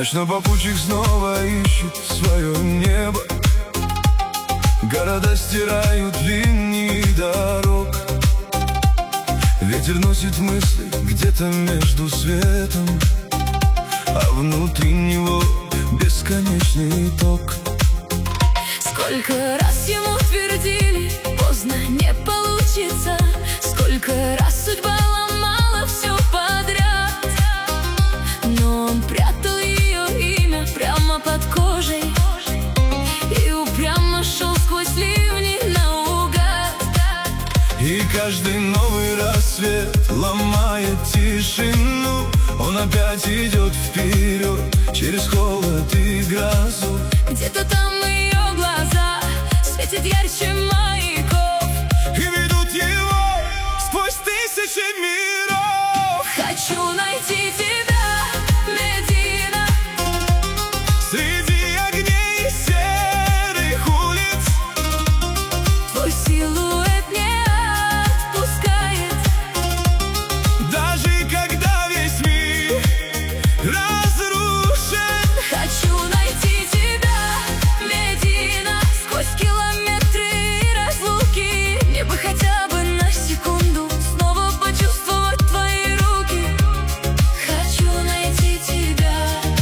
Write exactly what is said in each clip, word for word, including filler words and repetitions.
Точно попутчик снова ищет свое небо. Города стирают линии дорог. Ветер носит мысли где-то между светом, а внутри него бесконечный ток. Сколько раз ему твердили: поздно, не получится. Сколько раз судьба ломала все подряд, но он прятал ее имя прямо под кожей и упрямо шел сквозь ливни наугад. И каждый новый рассвет ломает тишину. Он опять идет вперед через холод и грозу. Где-то там ее глаза светят ярче маяков и ведут его сквозь тысячи миров. Хочу найти тебя, Медина, среди огней серых улиц. твой силуэт не отпускает, даже когда весь мир разрушен. хочу найти тебя, Медина, сквозь километры и разлуки. Мне бы хотя бы на секунду снова почувствовать твои руки. Хочу найти тебя,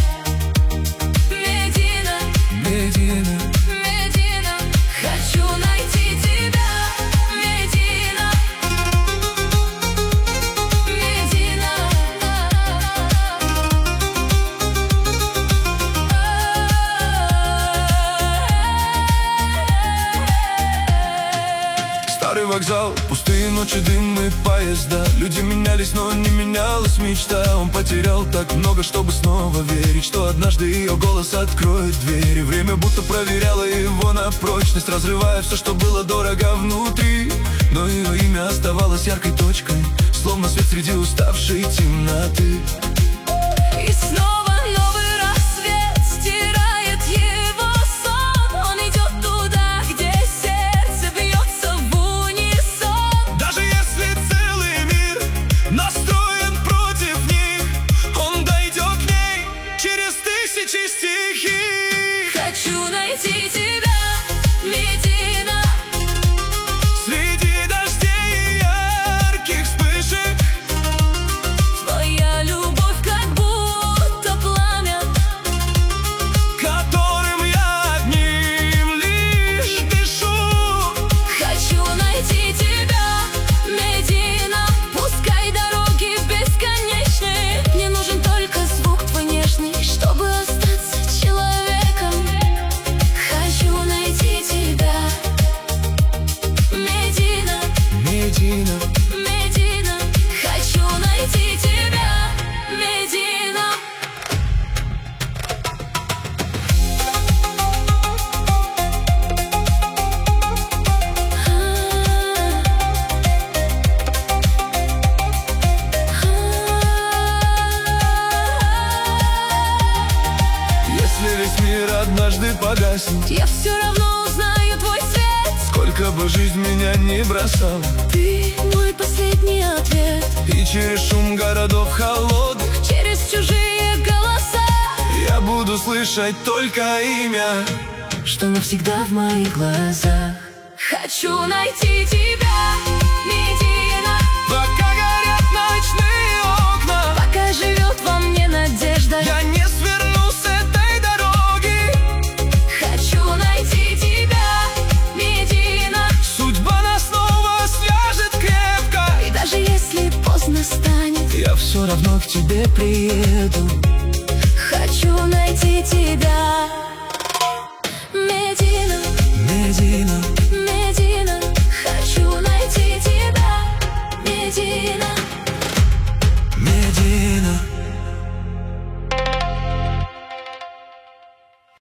Медина, Медина, Медина. Хочу найти тебя, Медина, Медина. старый вокзал, пустые ночи, дым и поезда. Люди менялись, но не менялась мечта. Он потерял так много, чтобы снова верить, что однажды ее голос откроет двери. Время будто проверяло его на прочность, разрывая все, что было дорого внутри. Но ее имя оставалось яркой точкой, словно свет среди уставшей темноты. И снова новый рассвет стирает его сон. Он идет туда, где сердце бьется в унисон. Даже если целый мир настроен против них, он дойдет к ней через тысячи стихий. Хочу найти тебя, Медина, Среди дождей и ярких вспышек. твоя любовь как будто пламя, Которым я одним лишь дышу. хочу найти тебя, Медина. Пускай дороги бесконечны, мне нужен только звук твой нежный, чтобы остаться человеком. Хочу найти тебя, Медина, Медина, Медина. Хочу найти тебя, Медина. если весь мир однажды погаснет, Я все равно узнаю твой свет. сколько бы жизнь меня не бросала, Ты мой последний ответ. и через шум городов холодных Через чужие голоса я буду слышать только имя, что навсегда в моих глазах. Хочу найти тебя, Медина, пока горят ночные окна. пока живет во мне надежда. Я не сверну с этой дороги. Хочу найти тебя, Медина, Судьба нас снова свяжет крепко. и даже если поздно станет, Я все равно к тебе приеду. хочу найти тебя.